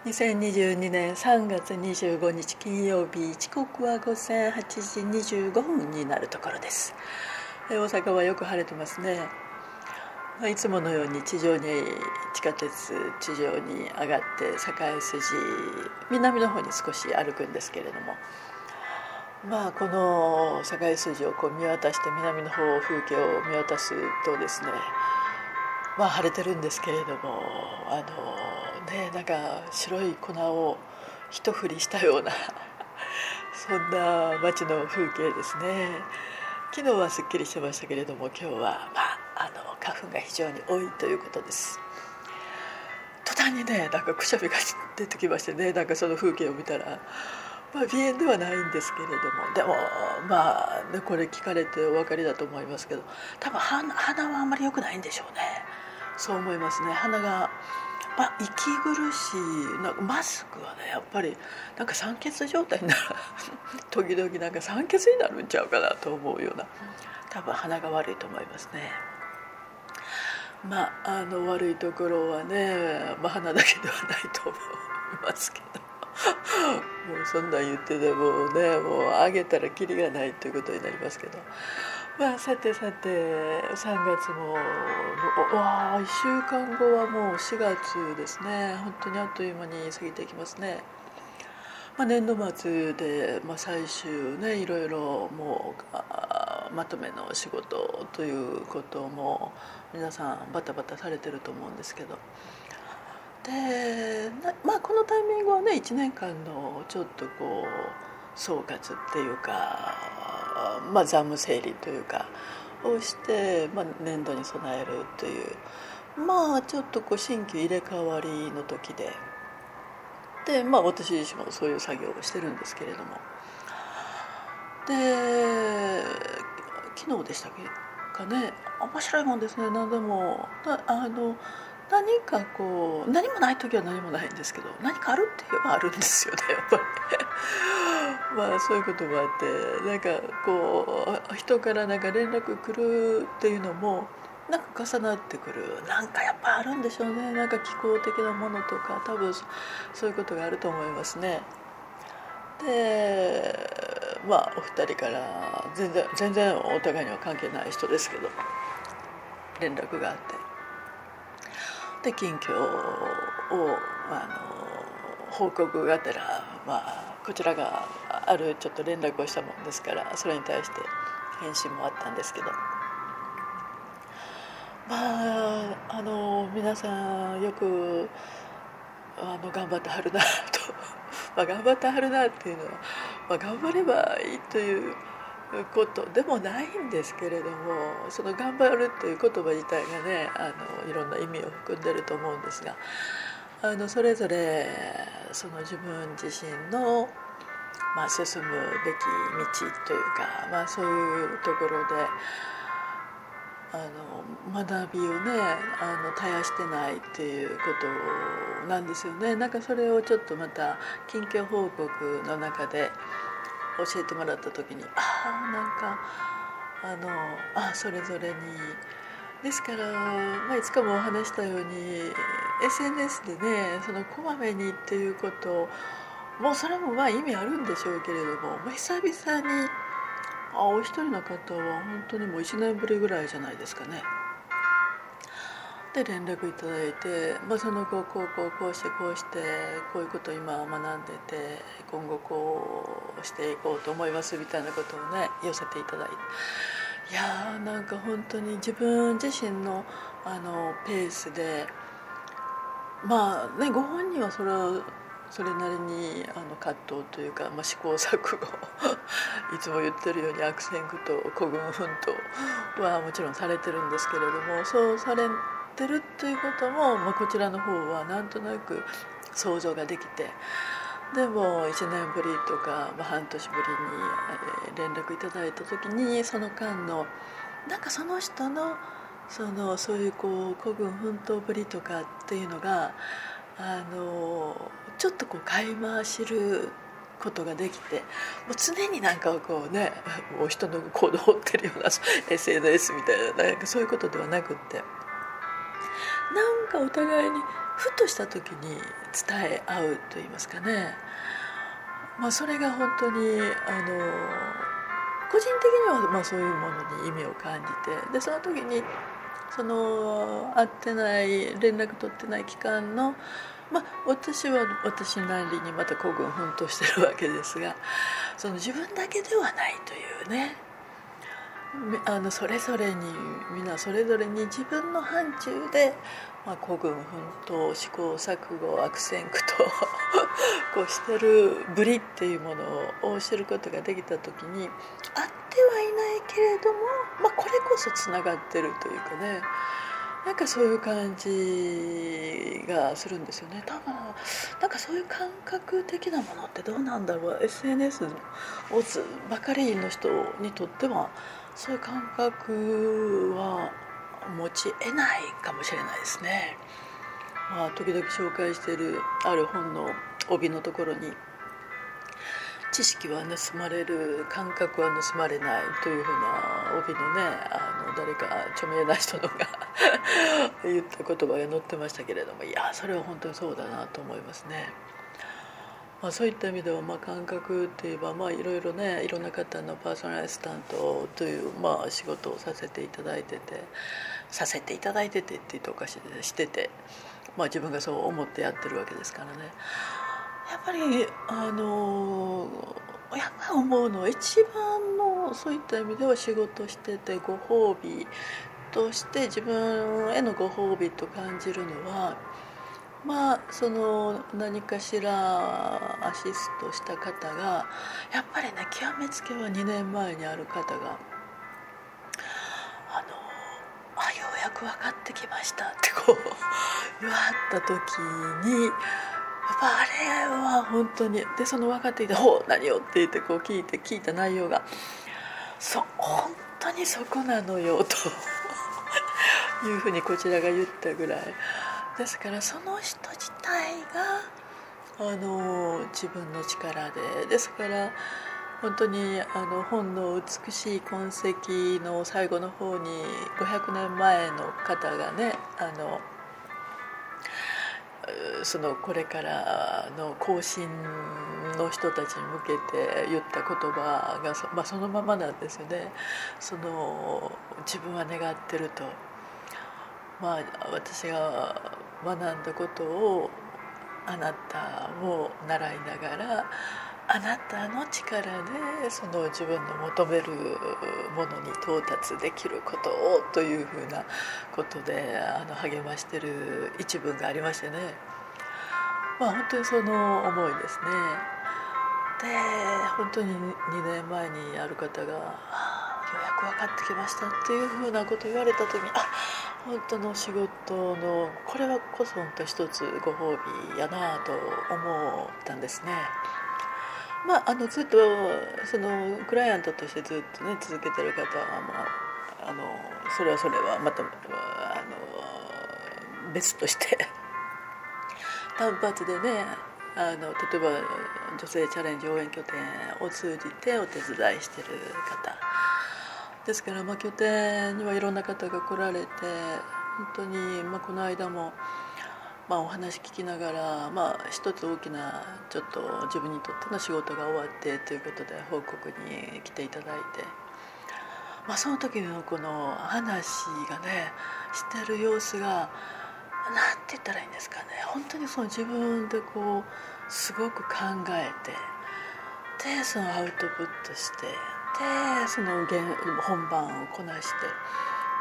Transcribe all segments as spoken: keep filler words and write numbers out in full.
にせんにじゅうにねんさんがつにじゅうごにち金曜日、時刻はごぜんはちじにじゅうごふんになるところです。大阪はよく晴れてますね。いつものように地上に地下鉄地上に上がって栄筋南の方に少し歩くんですけれども、まあこの栄筋をこう見渡して南の方風景を見渡すとですね、まあ晴れてるんですけれども、あのねなんか白い粉を一振りしたようなそんな街の風景ですね。昨日はすっきりしてましたけれども、今日はまああの花粉が非常に多いということです。途端にねなんかくしゃみが出てきましてね、なんかその風景を見たら、まあ、鼻炎ではないんですけれども、でもまあ、ね、これ聞かれてお分かりだと思いますけど、多分鼻、鼻はあんまり良くないんでしょうね。そう思いますね。鼻が、まあ、息苦しい。なんかマスクはねやっぱりなんか酸欠状態になる時々なんか酸欠になるんちゃうかなと思うような、多分鼻が悪いと思いますね。まあ、あの悪いところはね、まあ、鼻だけではないと思いますけどもうそんなん言っててもね、もうあげたらキリがないということになりますけど、まあさてさてさんがつもわあいっしゅうかんごはもうしがつですね。本当にあっという間に過ぎていきますね。まあ、年度末で、まあ、最終ねいろいろもうまとめの仕事ということも皆さんバタバタされてると思うんですけど、でまあこのタイミングはねいちねんかんのちょっとこう総括っていうか、まあ、残務整理というかをして、まあ、年度に備えるという、まあちょっとこう新旧入れ替わりの時でで、まあ、私自身もそういう作業をしてるんですけれども、で昨日でしたっけかね、面白いもんですね。何でもあの何かこう何もない時は何もないんですけど、何かあるって言えばあるんですよねやっぱりまあそういうこともあって、なんかこう人からなんか連絡来るっていうのもなんか重なってくる、なんかやっぱあるんでしょうね。なんか気候的なものとか多分そういうことがあると思いますね。でまあお二人から全然全然お互いには関係ない人ですけど連絡があって、で近況をあの報告がてら、まあ、こちらがあるちょっと連絡をしたもんですから、それに対して返信もあったんですけど、まああの皆さんよくあの頑張ってはるなとまあ頑張ってはるなっていうのは、まあ、頑張ればいいということでもないんですけれども、その頑張るという言葉自体がねあのいろんな意味を含んでると思うんですが、あのそれぞれその自分自身の、まあ、進むべき道というか、まあ、そういうところであの学びをねあの絶やしてないっていうことなんですよね。なんかそれをちょっとまた近況報告の中で教えてもらった時に、ああなんかあのあそれぞれにですから、まあ、いつかもお話したように エスエヌエス でねそのこまめにっていうこともうそれもまあ意味あるんでしょうけれども、まあ、久々にあお一人の方は本当にもういちねんぶりぐらいじゃないですかね。で連絡いただいて、まあ、その後こうこうこうしてこうしてこういうことを今学んでて今後こうしていこうと思いますみたいなことをね寄せていただいて、いやーなんか本当に自分自身のあのペースで、まあねご本人はそれはそれなりにあの葛藤というか、まあ、試行錯誤いつも言ってるように悪戦苦闘孤軍奮闘はもちろんされてるんですけれども、そうされてるということも、まあ、こちらの方はなんとなく想像ができて、でもいちねんぶりとか、まあ、半年ぶりに連絡いただいた時にその間のなんかその人のそのそういうこう孤軍奮闘ぶりとかっていうのがあのちょっとこう垣間知ることができて、もう常になんかこうねもう人の行動を追ってるような エスエヌエス みたいな、なんかそういうことではなくって、なんかお互いにふとした時に伝え合うといいますかね、まあ、それが本当にあの個人的にはまあそういうものに意味を感じて、でその時にその会ってない連絡取ってない期間の、まあ、私は私なりにまた孤軍奮闘してるわけですが、その自分だけではないというね、あのそれぞれに皆それぞれに自分の範疇で、まあ、孤軍奮闘試行錯誤悪戦苦闘こうしてるぶりっていうものを知ることができた時に、あってはいないけれども、まあ、これこそつながってるというかね、なんかそういう感じがするんですよね。多分なんかそういう感覚的なものってどうなんだろう。 エスエヌエス をばかりの人にとってはそういう感覚は持ち得ないかもしれないですね。まあ、時々紹介しているある本の帯のところに、知識は盗まれる感覚は盗まれないというふうな帯のね、あの誰か著名な人のが言った言葉が載ってましたけれども、いやそれは本当にそうだなと思いますね。まあ、そういった意味では、まあ、感覚っていえば、まあ、いろいろね、いろんな方のパーソナルアシスタントという、まあ、仕事をさせていただいててさせていただいててって言うとおかしいでしてて、まあ、自分がそう思ってやってるわけですからね。やっぱりあのやっぱり思うのは、一番のそういった意味では仕事しててご褒美として自分へのご褒美と感じるのは、まあその何かしらアシストした方がやっぱりね、極めつけはにねんまえにある方があのあようやく分かってきましたってこう言わはった時に、やっぱあれは本当にで、その分かってきて「ほう何よ」って言ってこう聞いて聞いた内容が「そう本当にそこなのよ」というふうにこちらが言ったぐらいですから、その人自体があの自分の力で、ですから本当にあの本の美しい痕跡の最後の方にごひゃくねんまえの方がね、あのそのこれからの後進の人たちに向けて言った言葉が そ,、まあ、そのままなんですよね。その自分は願ってると、まあ、私が学んだことをあなたも習いながら、あなたの力でその自分の求めるものに到達できることをというふうなことであの励ましてる一文がありましてね、まあ本当にその思いですね。で本当ににねんまえにある方が「ようやく分かってきました」っていうふうなことを言われた時に、あ本当の仕事のこれはこそ本当一つご褒美やなと思ったんですね。まあ、あのずっとそのクライアントとしてずっとね続けてる方は、まあ、あのそれはそれはまたあの別として単発でね、あの例えば女性チャレンジ応援拠点を通じてお手伝いしてる方ですから、まあ、拠点にはいろんな方が来られて、本当に、まあ、この間も、まあ、お話聞きながら、まあ、一つ大きなちょっと自分にとっての仕事が終わってということで報告に来ていただいて、まあ、その時のこの話がねしてる様子がなんて言ったらいいんですかね、本当にその自分でこうすごく考えて、でそのアウトプットして、でその本番をこなして、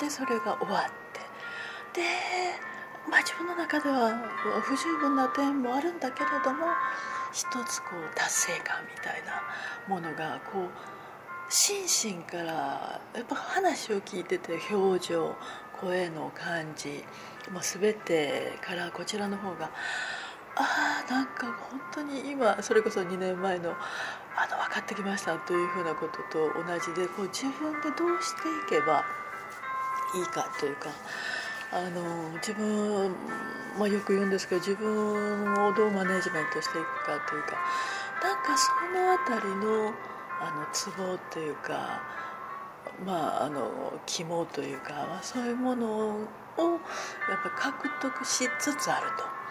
でそれが終わって、でまあ自分の中では不十分な点もあるんだけれども、一つこう達成感みたいなものがこう心身からやっぱ話を聞いてて、表情声の感じもう全てからこちらの方が、ああなんか本当に今それこそにねんまえのあの分かってきましたというふうなことと同じで、こう自分でどうしていけばいいかというか、あの自分、まあ、よく言うんですけど、自分をどうマネジメントしていくかというか、なんかそのあたりのあのツボというか、まああの肝というか、まあ、そういうものをやっぱ獲得しつつあると。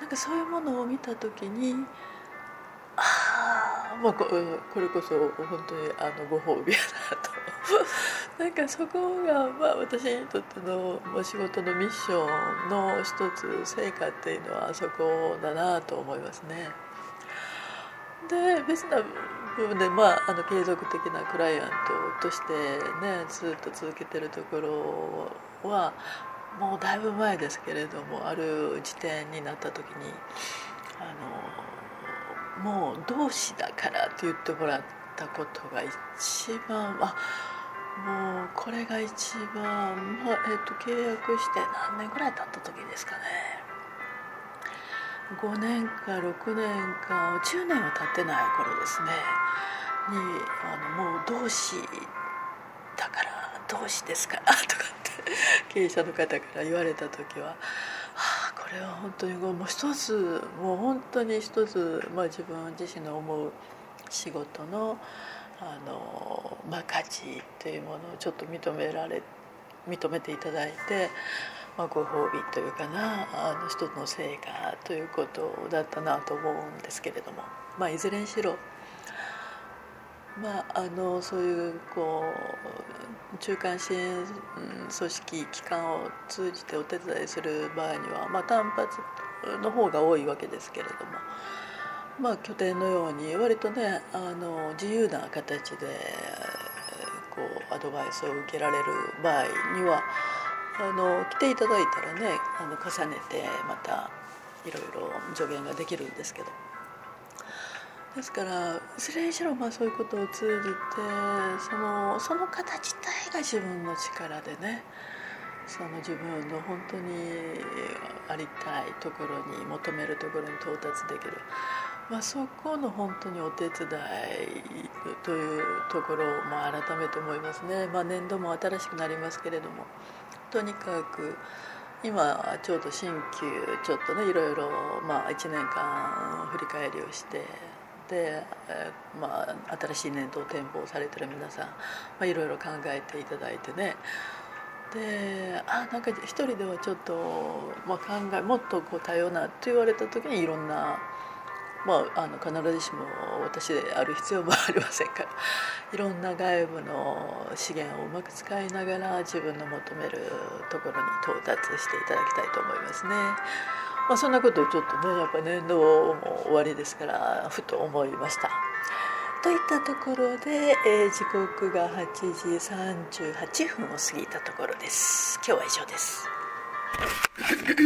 なんかそういうものを見た時に、ああ、まあ、ここれこそ本当にあのご褒美やなとなんかそこが、まあ、私にとっての、まあ、仕事のミッションの一つ成果っていうのはあそこだなと思いますね。で別な部分で、まあ、あの継続的なクライアントとしてねずっと続けてるところはもうだいぶ前ですけれども、ある時点になった時にあのもう同志だからって言ってもらったことが一番、あもうこれが一番、まあえー、と契約して何年ぐらい経った時ですかね、ごねんかろくねんかじゅうねんは経ってない頃ですねにあのもう同志だから同志ですからとかって経営者の方から言われた時は、はあ、これは本当にもう一つもう本当に一つ、まあ、自分自身の思う仕事のあの、まあ、価値というものをちょっと認められ認めていただいて、まあ、ご褒美というかなあの一つの成果ということだったなと思うんですけれども、まあ、いずれにしろ、まあ、あのそういうこう中間支援組織機関を通じてお手伝いする場合には、まあ、単発の方が多いわけですけれども、まあ、拠点のように割とねあの自由な形でこうアドバイスを受けられる場合にはあの来ていただいたらねあの重ねてまたいろいろ助言ができるんですけど、ですからいずれにしろまあそういうことを通じてそのその方自体が自分の力でねその自分の本当にありたいところに求めるところに到達できる、まあ、そこの本当にお手伝いというところをまあ改めて思いますね。まあ、年度も新しくなりますけれども、とにかく今ちょうど新旧ちょっとねいろいろまあいちねんかん振り返りをしてで、まあ、新しい年度を展望されてる皆さん、まあ、いろいろ考えていただいてね、であなんか一人ではちょっと、まあ、考えもっとこう多様なと言われた時にいろんな、まあ、あの必ずしも私である必要もありませんからいろんな外部の資源をうまく使いながら自分の求めるところに到達していただきたいと思いますね。まあ、そんなことをちょっとねやっぱ年度も終わりですからふと思いました。といったところで、えー、時刻がはちじさんじゅうはっぷんを過ぎたところです。今日は以上です。